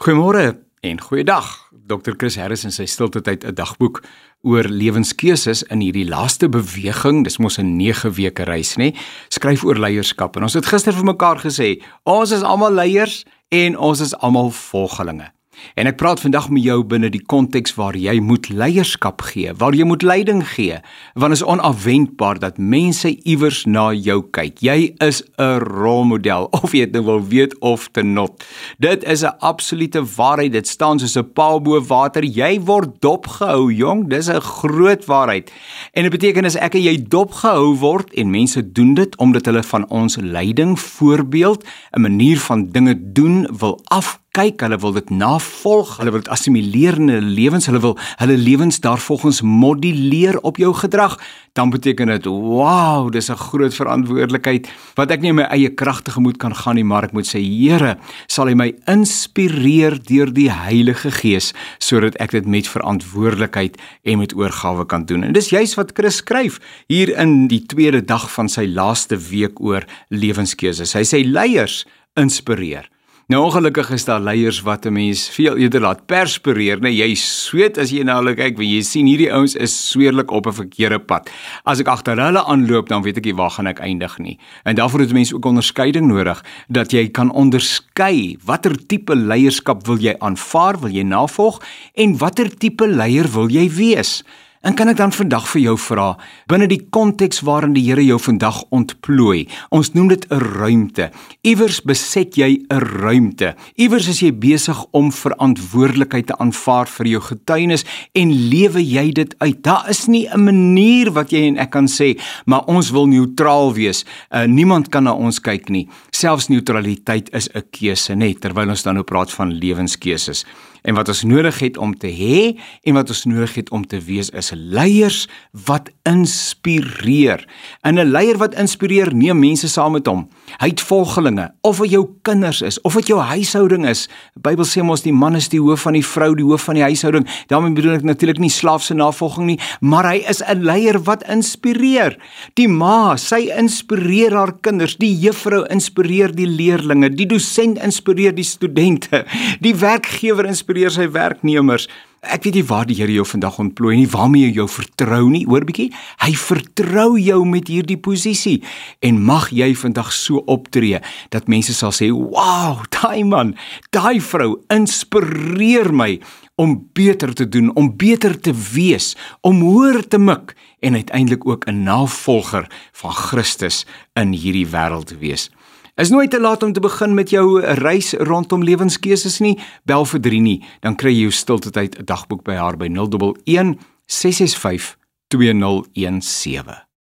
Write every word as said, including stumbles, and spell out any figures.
Goeiemôre en goeiedag. dokter Chris Harris in sy stiltetyd 'n dagboek oor lewenskeuses in hierdie laaste beweging. Dis mos 'n nege weke reis, nê? Skryf oor leierskap. En ons het gister vir mekaar gesê, ons is almal leiers en ons is almal volgelinge. En ek praat vandag met jou binne die konteks waar jy moet leierskap gee, waar jy moet leiding gee, want is onafwendbaar dat mense iewers na jou kyk. Jy is 'n rolmodel, of jy dit nou wil weet of te not. Dit is 'n absolute waarheid, dit staan soos 'n paal bo water. Jy word dopgehou, jong, dis 'n groot waarheid. En dit beteken as ek en jy dopgehou word, en mense doen dit omdat hulle van ons leiding, voorbeeld, 'n manier van dinge doen wil af kyk, hulle wil dit navolg, hulle wil dit assimileer in hulle lewens, hulle wil hulle lewens daarvolgens moduleer op jou gedrag, dan beteken dit, wow, dis 'n groot verantwoordelikheid, wat ek nie in my eie krag tegemoet kan gaan nie, maar ek moet sê, Here, sal hy my inspireer deur die Heilige Gees, sodat ek dit met verantwoordelikheid en met oorgawe kan doen. En dis juist wat Chris skryf, hier in die tweede dag van sy laaste week oor lewenskeuses. Hy sê, leiers inspireer. Nou ongelukkig is daar leiers wat 'n mens veel eerder laat perspireer, nee, jy sweet as jy na hulle kyk, want jy sien hierdie ouens is sweerlik op 'n verkeerde pad. As ek agter hulle aanloop, dan weet ek nie waar gaan ek eindig nie. En daarvoor het mense ook onderskeiding nodig, dat jy kan onderskei, watter tipe leierskap wil jy aanvaar, wil jy navolg, en watter tipe leier wil jy wees? En kan ek dan vandag vir jou vra, binne die konteks waarin die Here jou vandag ontplooi, ons noem dit 'n ruimte, iewers beset jy 'n ruimte, iewers is jy besig om verantwoordelikheid te aanvaar vir jou getuienis, en lewe jy dit uit. Daar is nie 'n manier wat jy en ek kan sê, maar ons wil neutraal wees, uh, niemand kan na ons kyk nie, selfs neutraliteit is 'n keuse, net, terwyl ons dan nou praat van lewenskeuses. En wat ons nodig het om te hê, en wat ons nodig het om te wees, is leiers wat inspireer. En 'n leier wat inspireer, neem mense saam met hom. Hy het volgelinge, of wat jou kinders is, of wat jou huishouding is. Die Bybel sê mos, die man is die hoof van die vrou, die hoof van die huishouding. Daarmee bedoel ek natuurlik nie slaafse navolging nie, maar hy is 'n leier wat inspireer. Die ma, sy inspireer haar kinders, die juffrou inspireer die leerlinge, die dosent inspireer die studente, die werkgewer inspireer sy werknemers. Ek weet nie waar die Here jou vandag ontplooi nie, waarmee jy jou vertrou nie, hoor bietjie, hy vertrou jou met hierdie posisie, en mag jy vandag so optree, dat mense sal sê, wow, daai man, daai vrou inspireer my, om beter te doen, om beter te wees, om hoër te mik, en uiteindelik ook 'n navolger van Christus in hierdie wêreld te wees. Is nooit te laat om te begin met jou reis rondom lewenskeuses nie, bel vir Drini, dan kry jy jou stiltetyd 'n dagboek by haar by nul een een ses ses vyf twee nul een sewe.